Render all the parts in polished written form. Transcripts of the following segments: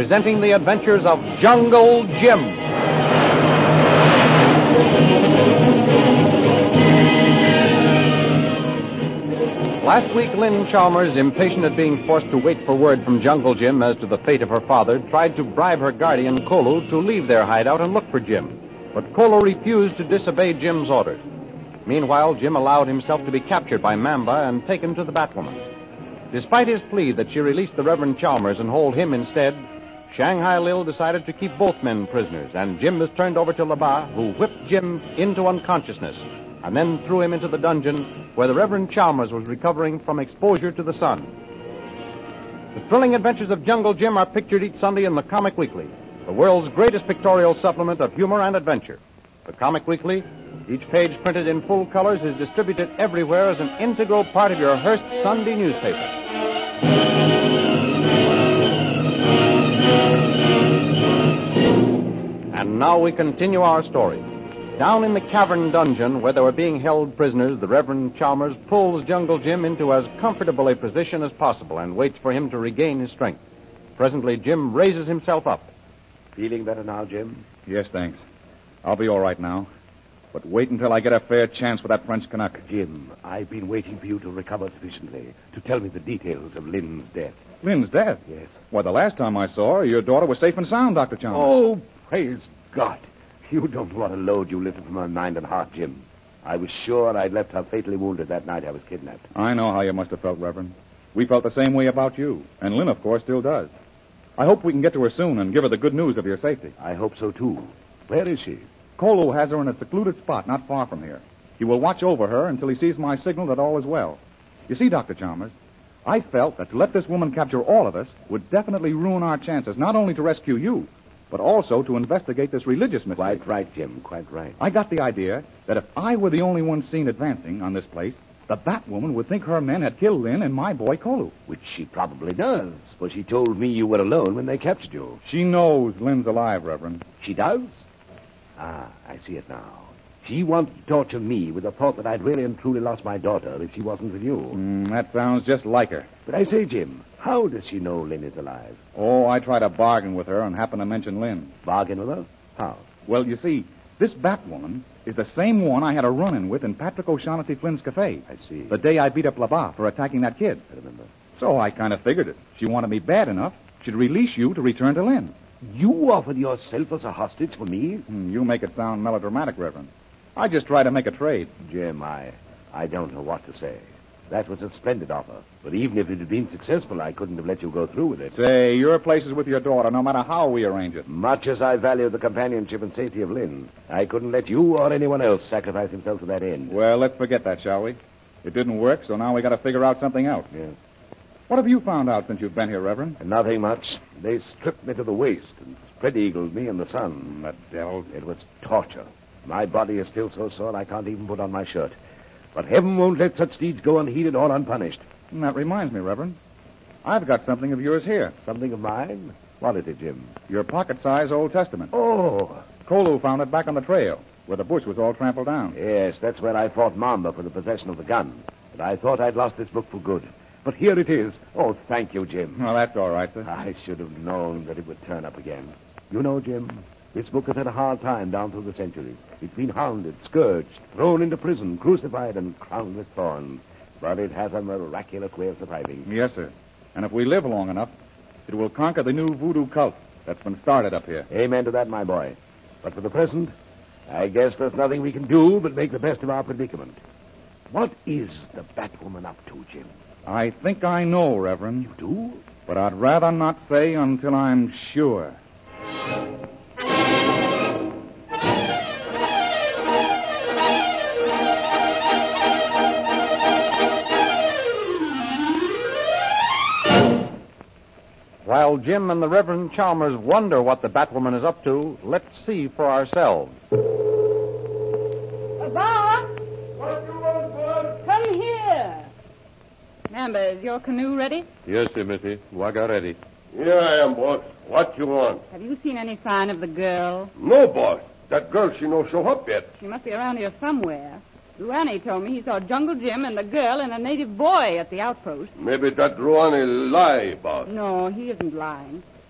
presenting the adventures of Jungle Jim. Last week, Lynn Chalmers, impatient at being forced to wait for word from Jungle Jim as to the fate of her father, tried to bribe her guardian, Kolu, to leave their hideout and look for Jim. But Kolu refused to disobey Jim's orders. Meanwhile, Jim allowed himself to be captured by Mamba and taken to the Batwoman. Despite his plea that she release the Reverend Chalmers and hold him instead, Shanghai Lil decided to keep both men prisoners, and Jim was turned over to Laba, who whipped Jim into unconsciousness and then threw him into the dungeon where the Reverend Chalmers was recovering from exposure to the sun. The thrilling adventures of Jungle Jim are pictured each Sunday in the Comic Weekly, the world's greatest pictorial supplement of humor and adventure. The Comic Weekly, each page printed in full colors, is distributed everywhere as an integral part of your Hearst Sunday newspaper. And now we continue our story. Down in the cavern dungeon where they were being held prisoners, the Reverend Chalmers pulls Jungle Jim into as comfortable a position as possible and waits for him to regain his strength. Presently, Jim raises himself up. Feeling better now, Jim? Yes, thanks. I'll be all right now. But wait until I get a fair chance with that French Canuck. Jim, I've been waiting for you to recover sufficiently to tell me the details of Lynn's death. Lynn's death? Yes. Why, the last time I saw her, your daughter was safe and sound, Dr. Chalmers. Oh, praise God. You don't know what a load you lifted from my mind and heart, Jim. I was sure I'd left her fatally wounded that night I was kidnapped. I know how you must have felt, Reverend. We felt the same way about you. And Lynn, of course, still does. I hope we can get to her soon and give her the good news of your safety. I hope so, too. Where is she? Kolu has her in a secluded spot not far from here. He will watch over her until he sees my signal that all is well. You see, Dr. Chalmers, I felt that to let this woman capture all of us would definitely ruin our chances, not only to rescue you, but also to investigate this religious mistake. Quite right, Jim, quite right. I got the idea that if I were the only one seen advancing on this place, the Batwoman would think her men had killed Lynn and my boy Kolu. Which she probably does, for she told me you were alone when they captured you. She knows Lynn's alive, Reverend. She does? Ah, I see it now. She wanted to torture me with the thought that I'd really and truly lost my daughter if she wasn't with you. That sounds just like her. But I say, Jim, how does she know Lynn is alive? Oh, I tried to bargain with her and happened to mention Lynn. Bargain with her? How? Well, you see, this Batwoman is the same one I had a run-in with in Patrick O'Shaughnessy Flynn's cafe. I see. The day I beat up Labat for attacking that kid. I remember. So I kind of figured it. She wanted me bad enough, she'd release you to return to Lynn. You offered yourself as a hostage for me? You make it sound melodramatic, Reverend. I just try to make a trade. Jim, I don't know what to say. That was a splendid offer. But even if it had been successful, I couldn't have let you go through with it. Say, your place is with your daughter, no matter how we arrange it. Much as I value the companionship and safety of Lynn, I couldn't let you or anyone else sacrifice himself to that end. Well, let's forget that, shall we? It didn't work, so now we got to figure out something else. Yeah. What have you found out since you've been here, Reverend? Nothing much. They stripped me to the waist and spread-eagled me in the sun. The devil. It was torture. My body is still so sore I can't even put on my shirt. But heaven won't let such deeds go unheeded or unpunished. And that reminds me, Reverend. I've got something of yours here. Something of mine? What is it, Jim? Your pocket-size Old Testament. Oh. Kolu found it back on the trail, where the bush was all trampled down. Yes, that's where I fought Mamba for the possession of the gun. But I thought I'd lost this book for good. But here it is. Oh, thank you, Jim. Well, that's all right, sir. I should have known that it would turn up again. You know, Jim, this book has had a hard time down through the centuries. It's been hounded, scourged, thrown into prison, crucified, and crowned with thorns. But it has a miraculous way of surviving. Yes, sir. And if we live long enough, it will conquer the new voodoo cult that's been started up here. Amen to that, my boy. But for the present, I guess there's nothing we can do but make the best of our predicament. What is the Batwoman up to, Jim? I think I know, Reverend. You do? But I'd rather not say until I'm sure. While Jim and the Reverend Chalmers wonder what the Batwoman is up to, let's see for ourselves. Bob! Come here. Amber, is your canoe ready? Yes, sir, Missy. Wagga ready. Here I am, boss. What you want? Have you seen any sign of the girl? No, boss. That girl, she no show up yet. She must be around here somewhere. Rouhani told me he saw Jungle Jim and the girl and a native boy at the outpost. Maybe that Rouhani lie, boss. No, he isn't lying.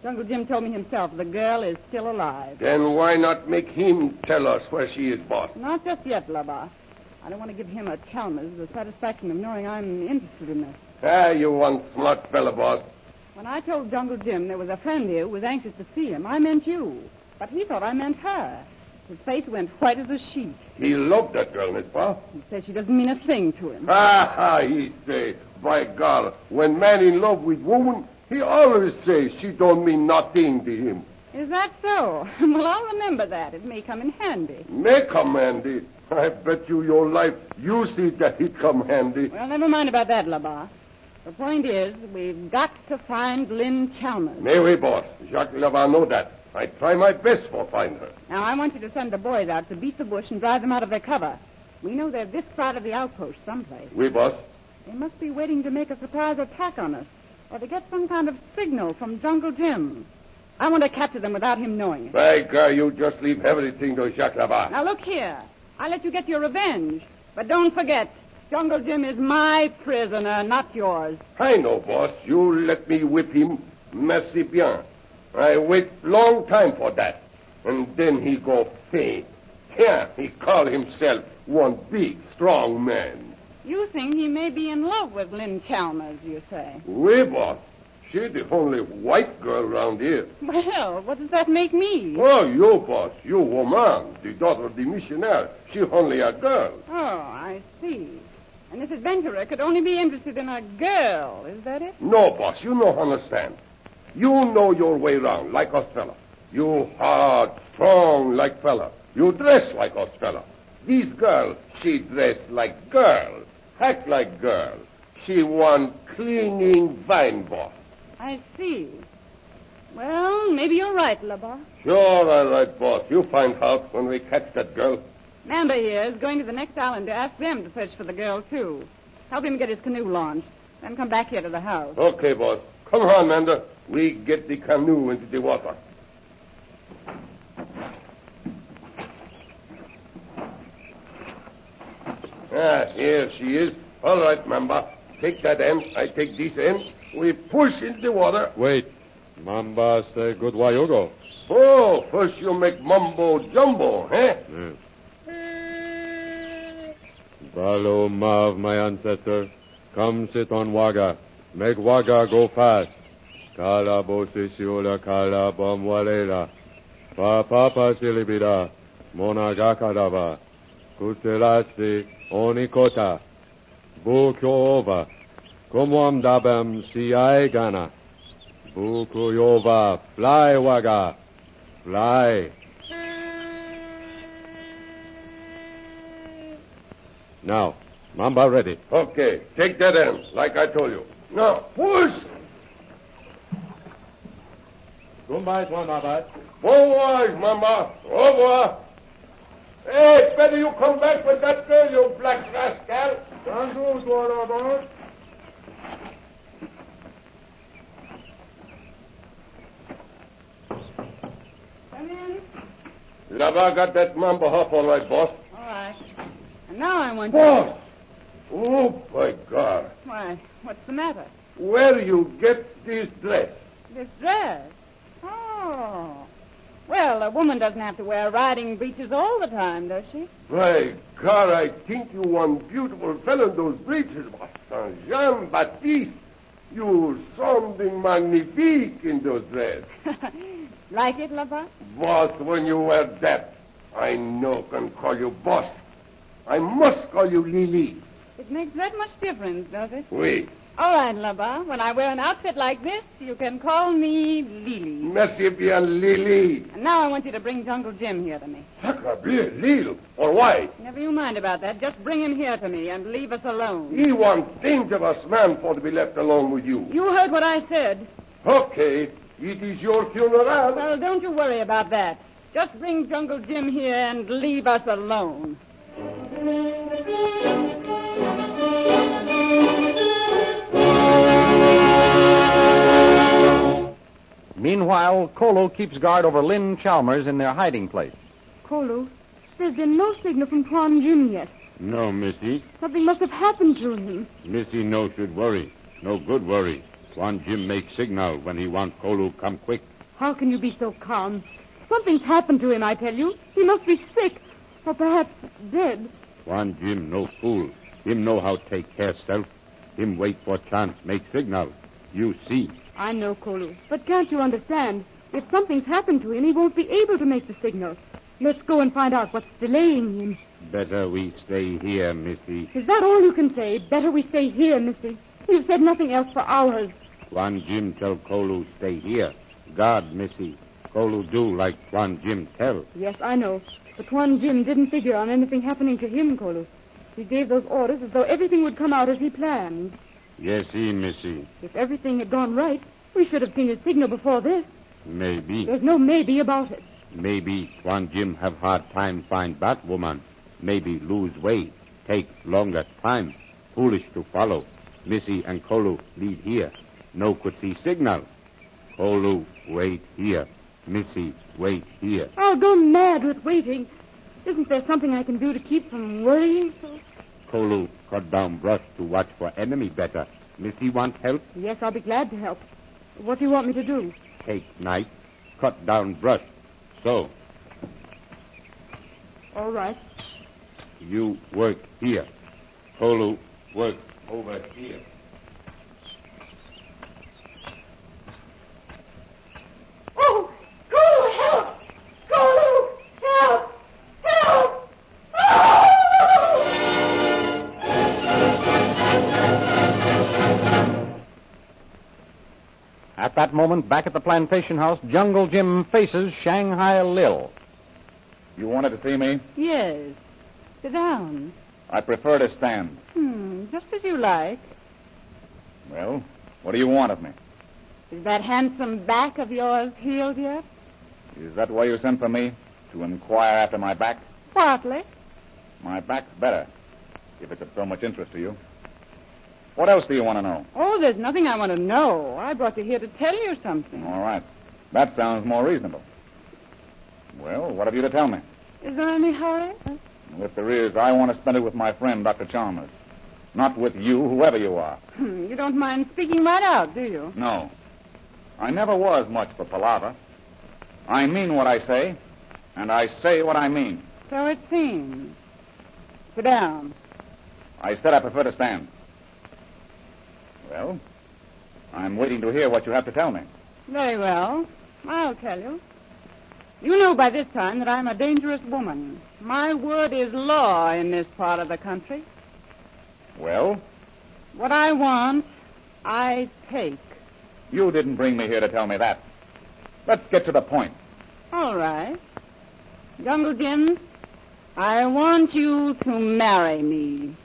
Jungle Jim told me himself the girl is still alive. Then why not make him tell us where she is, boss? Not just yet, Lubba. I don't want to give him a Chalmers the satisfaction of knowing I'm interested in this. You one smart fella, boss. When I told Jungle Jim there was a friend here who was anxious to see him, I meant you. But he thought I meant her. His face went white as a sheet. He loved that girl, Miss Boss. He said she doesn't mean a thing to him. He say, by God, when man in love with woman, he always says she don't mean nothing to him. Is that so? Well, I'll remember that. It may come in handy. May come handy. I bet you your life you see that it come handy. Well, never mind about that, Labar. The point is, we've got to find Lynn Chalmers. May we, boss. Jacques Lavar know that. I try my best for find her. Now, I want you to send the boys out to beat the bush and drive them out of their cover. We know they're this side of the outpost someplace. We, boss. They must be waiting to make a surprise attack on us, or to get some kind of signal from Jungle Jim. I want to capture them without him knowing it. By God, you just leave everything to Jacques Lavar. Now, look here. I'll let you get your revenge. But don't forget, Jungle Jim is my prisoner, not yours. I know, boss. You let me whip him. Merci bien. I wait long time for that. And then he go faint. Yeah, he call himself one big, strong man. You think he may be in love with Lynn Chalmers, you say? Oui, boss. She's the only white girl around here. Well, what does that make me? Oh, you, boss. You woman. The daughter of the missionary. She only a girl. Oh, I see. And this adventurer could only be interested in a girl, is that it? No, boss. You no understand. You know your way round, like us fella. You hard, strong, like fella. You dress like us fella. This girl, she dress like girl. Act like girl. She one cleaning vine, boss. I see. Well, maybe you're right, Labar. Sure, all right, boss. You find out when we catch that girl. Manda here is going to the next island to ask them to search for the girl, too. Help him get his canoe launched. Then come back here to the house. Okay, boss. Come on, Manda. We get the canoe into the water. Here she is. All right, Mamba. Take that end. I take this end. We push into the water. Wait. Mamba say good while you go. Oh, first you make mumbo jumbo, eh? Balo Mav, my ancestor. Come sit on Waga. Make Waga go fast. Kala bosisiula kala bomwalela. Papa silibida. Monagakadava. Kutelasi onikota. Bukyova. Komwam dabam siaigana. Bukuyova. Fly, Waga. Fly. Now, Mamba ready. Okay, take that end, like I told you. Now, push! Goodbye, Mamba. Bon voyage, Mama. Au revoir. Hey, better you come back with that girl, you black rascal. Come in. Lava got that Mamba off all right, boss. All right. And now I want Boss! Oh, my God. Why, what's the matter? Where you get this dress? This dress? Oh. Well, a woman doesn't have to wear riding breeches all the time, does she? My God, I think you one beautiful fellow in those breeches, boss. Jean-Baptiste. You something magnifique in those dresses. Like it, Labat? Boss, when you wear that, I no can call you boss. I must call you Lily. It makes that much difference, does it? Oui. All right, Labat. When I wear an outfit like this, you can call me Lily. Merci bien, Lily. And now I want you to bring Jungle Jim here to me. Sacre bleu, Lille. Or why? Never you mind about that. Just bring him here to me and leave us alone. He one dangerous man for to be left alone with you. You heard what I said. Okay. It is your funeral. Well, don't you worry about that. Just bring Jungle Jim here and leave us alone. Meanwhile, Kolo keeps guard over Lynn Chalmers in their hiding place. Kolo, there's been no signal from Quan Jim yet. No, Missy. Something must have happened to him. Missy no should worry. No good worry. Want Jim make signal when he want Kolu come quick. How can you be so calm? Something's happened to him, I tell you. He must be sick, or perhaps dead. Juan Jim no fool. Him know how take care self. Him wait for chance, make signal. You see. I know, Kolu. But can't you understand? If something's happened to him, he won't be able to make the signal. Let's go and find out what's delaying him. Better we stay here, Missy. Is that all you can say? Better we stay here, Missy. You've said nothing else for hours. Juan Jim tell Kolu stay here. God, Missy. Kolu do like Juan Jim tell. Yes, I know. But Juan Jim didn't figure on anything happening to him, Kolu. He gave those orders as though everything would come out as he planned. Yes, Missy. If everything had gone right, we should have seen his signal before this. Maybe. There's no maybe about it. Maybe Juan Jim have hard time find Batwoman. Maybe lose way. Take longer time. Foolish to follow. Missy and Kolu lead here. No could see signal. Kolu wait here. Missy wait here. I'll go mad with waiting. Isn't there something I can do to keep from worrying so? Kolu cut down brush to watch for enemy better. Missy want help? Yes, I'll be glad to help. What do you want me to do? Take knife. Cut down brush. So. All right. You work here. Kolu work over here. Oh, Kolu, help! Kolu, help! Help! At that moment, back at the plantation house, Jungle Jim faces Shanghai Lil. You wanted to see me? Yes. Sit down. I prefer to stand. Just as you like. Well, what do you want of me? Is that handsome back of yours healed yet? Is that why you sent for me? To inquire after my back? Partly. My back's better, if it's of so much interest to you. What else do you want to know? Oh, there's nothing I want to know. I brought you here to tell you something. All right. That sounds more reasonable. Well, what have you to tell me? Is there any hurry? If there is, I want to spend it with my friend, Dr. Chalmers. Not with you, whoever you are. You don't mind speaking right out, do you? No. I never was much for palaver. I mean what I say, and I say what I mean. So it seems. Sit down. I said I prefer to stand. Well, I'm waiting to hear what you have to tell me. Very well. I'll tell you. You know by this time that I'm a dangerous woman. My word is law in this part of the country. Well? What I want, I take. You didn't bring me here to tell me that. Let's get to the point. All right. Jungle Jim, I want you to marry me.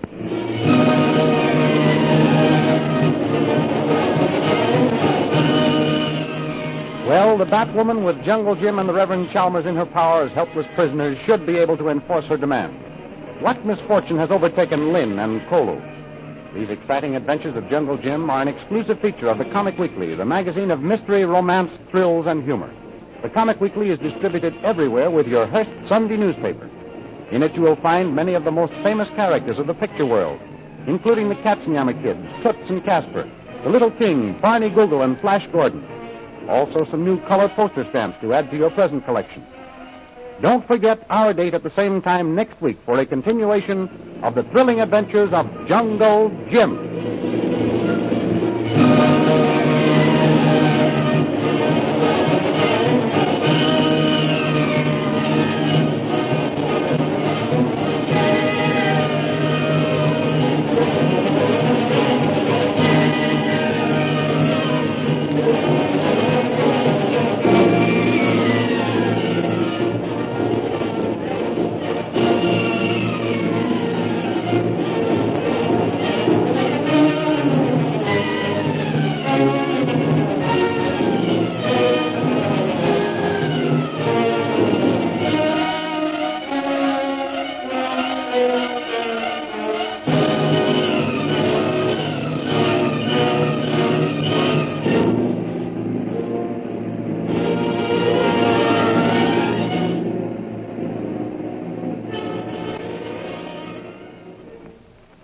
Well, the Batwoman, with Jungle Jim and the Reverend Chalmers in her power as helpless prisoners, should be able to enforce her demand. What misfortune has overtaken Lynn and Kolu? These exciting adventures of Jungle Jim are an exclusive feature of the Comic Weekly, the magazine of mystery, romance, thrills, and humor. The Comic Weekly is distributed everywhere with your Hearst Sunday newspaper. In it you will find many of the most famous characters of the picture world, including the Katzenjammer Kids, Toots and Casper, the Little King, Barney Google, and Flash Gordon. Also some new color poster stamps to add to your present collection. Don't forget our date at the same time next week for a continuation of the thrilling adventures of Jungle Jim.